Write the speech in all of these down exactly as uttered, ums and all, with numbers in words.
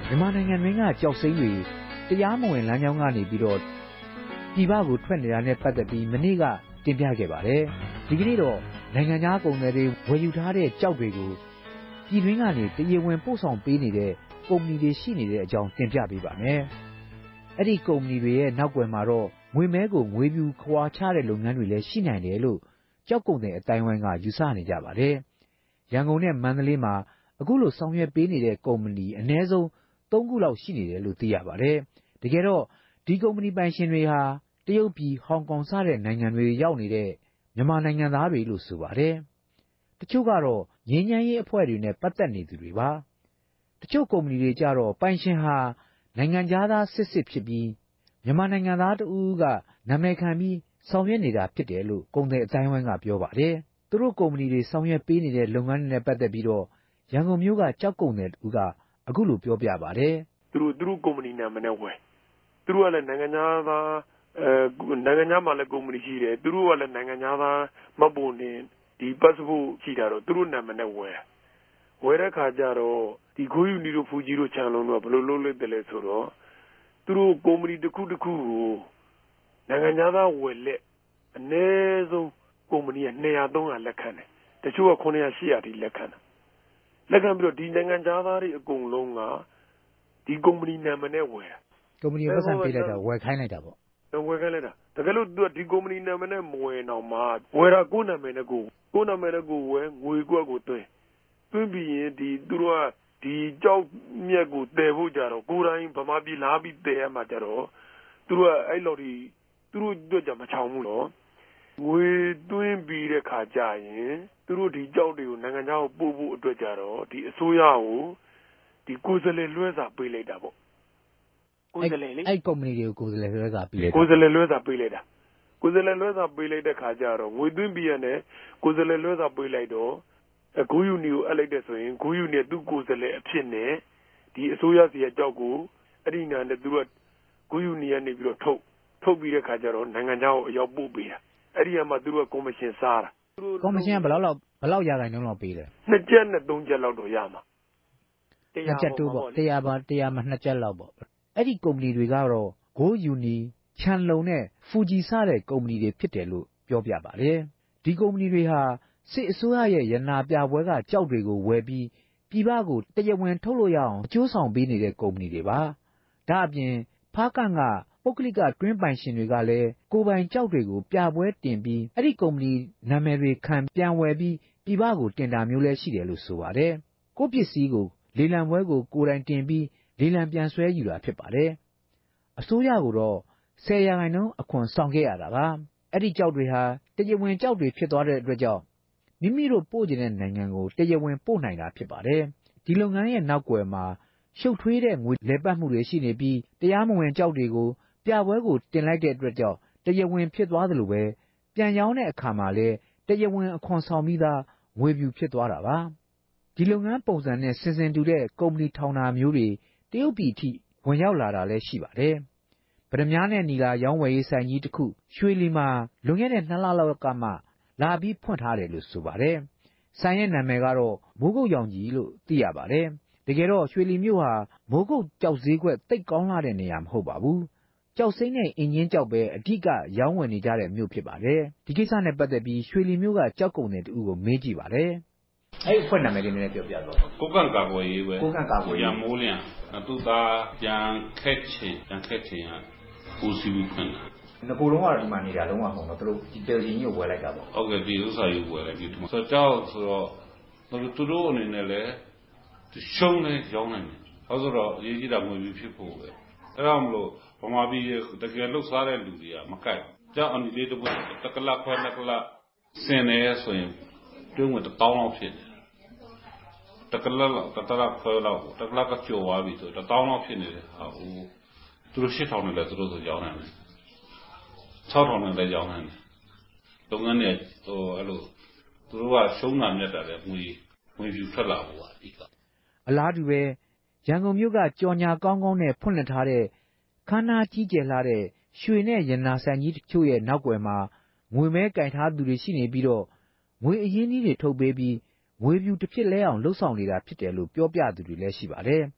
မြန်မာနိုင်ငံတွင်းကကြောက်စိမ့်တွေတရားမဝင်လမ်းကြောင်းကနေပြီးတော့ပြည်ပကိုထွက်နေတာနဲ့ပတ်သက်ပြီးမနေ့ကတင်ပြခဲ့ပါတယ်။ဒီကနေ့တော့နိုင်ငံခြားကုန်သည်တွေဝယ်ယူထားတဲ့ကြောက်တွေကိုပြည်တွင်းကနေတရားဝင်ပို့ဆောင်ပေးနေတဲ့ကုမ္ပဏီတွေရှိနေတဲ့အကြောင်းတင်ပြပေးပါမယ်။အဲ့ဒီကုမ္ပဏီတွေရဲ့နောက်ွယ်မှာတော့ငွေမဲကိုငွေပြူခွာချတဲ့လုပ်ငန်းတွေလည်းရှိနိုင်တယ်လို့ကြောက်ကုန်တဲ့အတိုင်းဝိုင်းကယူဆနေကြပါတယ်။ရန်ကုန်နဲ့မန္တလေးမှာအခုလိုဆောင်ရွက်ပေးနေတဲ့ကုမ္ပဏီအနည်းဆုံးသုံးခုလောက်ရှိနေတယ်လို့သိရပါတယ်။တကယ်တော့ဒီကုမ္ပဏီပိုင်ရှင်တွေဟာတရုတ်ပြည်ဟောင်ကောင်စတဲ့နိုင်ငံတွေရောက်နေတဲ့မြန်မာနိုင်ငံသားတွေလို့ဆိုပါတယ်။တချို့ကတော့ငြိမ်းချမ်းရေးအဖွဲ့တွေနဲ့ပတ်သက်နေသူတွေပါ။တချို့ကုမ္ပဏီတွေကြတော့ပိုင်ရှင်ဟာနိုင်ငံသားစစ်စစ်ဖြစ်ပြီးမြန်မာနိုင်ငံသားတဦးကနာမည်ခံပြီးဆောင်ရွက်နေတာဖြစ်တယ်လို့ကုန်သည်အတိုင်းဝိုင်းကပြောပါတယ်။သူတို့ကုမ္ပဏီတွေဆောင်ရွက်ပေးနေတဲ့လုပ်ငန်းတွေနဲ့ပတ်သက်ပြီးတော့ရန်ကုန်မြို့ကကြောက်ကုန်တဲ့တူကအခုလိုပြောပြပါတယ်။သူတို့သူတို့ကုမ္ပဏီနာမည်နဲ့ဝယ်သူတို့ကလည်းနိုင်ငံသားအဲနိုင်ငံသားမှလည်းကုမ္ပဏီရှိတယ်သူတို့ကလည်းနိုင်ငံသားမဟုတ်ဘူးနေဒီ passport ရှိတာတော့သူတို့နာမည်နဲ့ဝယ်ဝယ်တဲ့ခါကျတော့ဒီဂိုးယူနီတို့ဖူဂျီတို့ချန်လုံးတို့ကဘယ်လိုလုပ်လိုက်တယ်လဲဆိုတော့သူတို့ကုမ္ပဏီတစ်ခုတစ်ခုကိုနိုင်ငံသားဝယ်လက်အနည်းဆုံးကုမ္ပဏီကနှစ်ရာသုံးရာလက်ခံတယ်တချို့ကခုနှစ်ရာရှစ်ရာထိလက်ခံတယ်လက်ခံပြီးတော့ဒီနိုင်ငံသားတွေအကုန်လုံးကဒီကုမ္ပဏီနာမည်နဲ့ဝယ်ကုမ္ပဏီပတ်စံပေးလိုက်တာဝယ်ခိုင်းလိုက်တာပေါ့ဝယ်ခိုင်းလိုက်တာတကယ်လို့သူကဒီကုမ္ပဏီနာမည်နဲ့မဝယ်တော့မှဝယ်တာကိုယ်နာမည်နဲ့ကိုကိုယ်နာမည်နဲ့ကိုဝယ်ငွေကွက်ကိုသွင်းသွင်းပြီးရင်ဒီသူတို့ကဒီကြောက်မြက်ကိုတည်ဖို့ကြတော့ကိုယ်တိုင်ဗမာပြည်လာပြီးတည်ရမှာကြတော့သူတို့ကအဲ့လိုဒီသူတို့တို့ကြမချောင်ဘူးနော်ငွေသွင်းပြီးတဲ့ခါကျရင်သူတို့ဒီကြောက်တွေကိုနိုင်ငံခြားကိုပို့ဖို့အတွက်ကြတော့ဒီအစိုးရကိုဒီကိုယ်စားလှယ်လွှဲစာပေးလိုက်တာပေါ့ကိုယ်စားလှယ်လေအဲ့ကုမ္ပဏီတွေကိုကိုယ်စားလှယ်လွှဲစာပေးလိုက်ကိုယ်စားလှယ်လွှဲစာပေးလိုက်တာကိုယ်စားလှယ်လွှဲစာပေးလိုက်တဲ့ခါကျတော့ငွေသွင်းပြီးရတဲ့ကိုယ်စားလှယ်လွှဲစာပေးလိုက်တော့ဂိုးယူနီကိုအပ်လိုက်တဲ့ဆိုရင်ဂိုးယူနီသူ့ကိုယ်စားလှယ်အဖြစ်နဲ့ဒီအစိုးရစီရဲ့ကြောက်ကိုအဲ့ဒီနာနဲ့သူကဂိုးယူနီကနေပြီးတော့ထုတ်ထုတ်ပြီးတဲ့ခါကျတော့နိုင်ငံခြားကိုအရောက်ပို့ပေးတာအဲ့ဒီမှာသူတို့ကကော်မရှင်စားတာကော်မရှင်ကဘယ်လောက်လောက်ဘယ်လောက်ရာခိုင်နှုန်းလောက်ပေးလဲနှစ်ကျပ်နဲ့သုံးကျပ်လောက်တော့ရမှာတရားကျပ်တိုးပေါ့တရားပါတရားမှာနှစ်ကျပ်လောက်ပေါ့အဲ့ဒီကုမ္ပဏီတွေကတော့ဂိုးယူနီချန်လုံနဲ့ဖူဂျီစတဲ့ကုမ္ပဏီတွေဖြစ်တယ်လို့ပြောပြပါတယ်ဒီကုမ္ပဏီတွေဟာစစ်အစိုးရရဲ့ရဏပြပွဲကကြောက်တွေကိုဝယ်ပြီးပြည်ပကိုတရားဝင်ထုတ်လို့ရအောင်အကျိုးဆောင်ပေးနေတဲ့ကုမ္ပဏီတွေပါဒါအပြင်ဖားကန့်ကပုဂ္ဂလိကတွင်းပိုင်ရှင်တွေကလည်းကိုပိုင်ကြောက်တွေကိုပြပွဲတင်ပြီးအဲ့ဒီကုမ္ပဏီနာမည်တွေခံပြန်ဝယ်ပြီးပြည်ပကိုတင်တာမျိုးလည်းရှိတယ်လို့ဆိုပါတယ်ကိုပစ္စည်းကိုလေလံပွဲကိုကိုယ်တိုင်တင်ပြီးလေလံပြန်ဆွဲယူတာဖြစ်ပါတယ်အစိုးရကတော့ဆယ်ရာခိုင်နှုန်းအခွန်ဆောင်ခဲ့ရတာပါအဲ့ဒီကြောက်တွေဟာတရားဝင်ကြောက်တွေဖြစ်သွားတဲ့အတွက်ကြောင့်မိမိတို့ပို့ကျင်တဲ့နိုင်ငံကိုတရားဝင်ပို့နိုင်တာဖြစ်ပါတယ်ဒီလုပ်ငန်းရဲ့နောက်ွယ်မှာရှုပ်ထွေးတဲ့ငွေလဲပတ်မှုတွေရှိနေပြီးတရားမဝင်ကြောက်တွေကိုပြပွဲကိုတင်လိုက်တဲ့အတွက်ကြောင့်တရားဝင်ဖြစ်သွားသလိုပဲပြန်ရောင်းတဲ့အခါမှာလည်းတရားဝင်အခွန်ဆောင်ပြီးသားငွေပြူဖြစ်သွားတာပါဒီလုပ်ငန်းပုံစံနဲ့စင်စင်တူတဲ့ကုမ္ပဏီထောင်တာမျိုးတွေတရုတ်ပြည်ထိဝင်ရောက်လာတာလည်းရှိပါတယ်ဗဒမြားနဲ့နီလာရောင်းဝယ်ရေးဆိုင်ကြီးတစ်ခုရွှေလီမှာလွန်ခဲ့တဲ့နှစ်လလောက်ကမှလာပြီးဖွင့်ထားတယ်လို့ဆိုပါတယ်ဆိုင်ရဲ့နာမည်ကတော့မိုးကုတ်ရောင်ကြီးလို့သိရပါတယ်တကယ်တော့ရွှေလီမြို့ဟာမိုးကုတ်ကြောက်ဈေးကွက်တိတ်ကောင်းလာတဲ့နေရာမဟုတ်ပါဘူးကြောက်စိမ့်နဲ့အင်ဂျင်ကြောက်ပဲအဓိကရောင်းဝယ်နေကြတဲ့မြို့ဖြစ်ပါတယ်ဒီကိစ္စနဲ့ပတ်သက်ပြီးရွှေလီမြို့ကကြောက်ကုန်တဲ့တူကိုမေးကြည့်ပါတယ်အဲ့ဖွင့်နာမည်လေးနည်းနည်းပြောပြတော့ကိုကန့်ကာကွယ်ရေးပဲကိုကန့်ကာကွယ်ရေးရမိုးလျံသူသားပြန်ခက်ချင်ပြန်ခက်ချင်ကကိုစီဘူးဖွင့်တာငကိုလုံးကတော့ဒီမှာနေတာလုံးဝမဟုတ်တော့သူတို့ဒီတယ်ဂျင်းကြီးကိုဝယ်လိုက်တာပေါ့ဟုတ်ကဲ့ဒီဥစ္စာကြီးဝယ်လိုက်ပြီဒီမှာဆိုတော့ဆိုတော့သူတို့အနေနဲ့လည်းရှုံးနေရောင်းနိုင်တယ်ဟုတ်ဆိုတော့အရေးကြီးတာငွေပြီးဖြစ်ဖို့ပဲအဲ့ဒါမလို့ဗမာပြည်တကယ်လှုပ်ရှားတဲ့လူတွေကမကိုက်ကြောက်အနိလေးတစ်ပုတ်တကလခွဲနှစ်ကလစင်နေဆိုရင်တွင်းဝင်တစ်တောင်းလောက်ဖြစ်တယ်တကလလောက်တတရခွဲလောက်တကလကကျော်သွားပြီဆိုတစ်တောင်းလောက်ဖြစ်နေတယ်ဟာဟိုသူတို့ရှစ်ထောင်နဲ့လည်းသူတို့ဆိုရောင်းနိုင်တယ်ခြောက်ထောင်နဲ့လည်းရောင်းနိုင်တယ်လုပ်ငန်းတွေဟိုအဲ့လိုသူတို့ကရှုံးတာမြတ်တာလည်းငွေငွေပြူထွက်လာဖို့အဓိကအလားတူပဲရန်ကုန်မြို့ကကြော်ညာကောင်းကောင်းနဲ့ဖွင့်လှစ်ထားတဲ့ခမ်းနားကြီးကျယ်လာတဲ့ရွှေနဲ့ရနာဆိုင်ကြီးတချို့ရဲ့နောက်ွယ်မှာငွေမဲကင်ထားသူတွေရှိနေပြီးတော့ငွေအရင်းကြီးတွေထုတ်ပေးပြီးငွေပြူတစ်ဖြစ်လဲအောင်လှုပ်ဆောင်နေတာဖြစ်တယ်လို့ပြောပြသူတွေလည်းရှိပါတယ်တ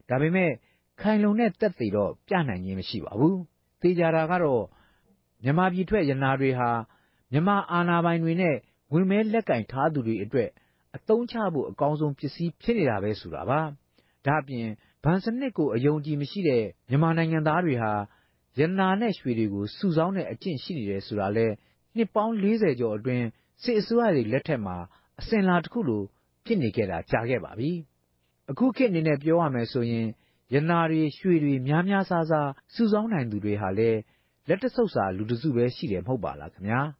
ဒါပေမဲ့ခိုင်လုံတဲ့သက်သေတော့ပြနိုင်ခြင်းမရှိပါဘူးသေချာတာကတော့မြန်မာပြည်ထွက်ရနာတွေဟာမြန်မာအာဏာပိုင်တွေနဲ့ဝင်မဲလက်ကင်ထားသူတွေအတွက်အသုံးချဖို့အကောင်းဆုံးပစ္စည်းဖြစ်နေတာပဲဆိုတာပါဒါ့အပြင်ဘဏ်စနစ်ကိုအယုံကြည်မရှိတဲ့မြန်မာနိုင်ငံသားတွေဟာရနာနဲ့ရွှေတွေကိုစုဆောင်းတဲ့အကျင့်ရှိနေတယ်ဆိုတာလဲနှစ်ပေါင်းလေးဆယ်ကျော်အတွင်းစစ်အစိုးရတွေလက်ထက်မှာအစဉ်လာတစ်ခုလိုဖြစ်နေခဲ့တာကြာခဲ့ပါပြီအခုခေတ်အနေနဲ့ပြောရမယ်ဆိုရင်ရနာတွေရွှေတွေများများစားစားစုဆောင်းနိုင်သူတွေဟာလည်းလက်တဆုပ်စာလူတစုပဲရှိတယ်မဟုတ်ပါလားခင်ဗျာ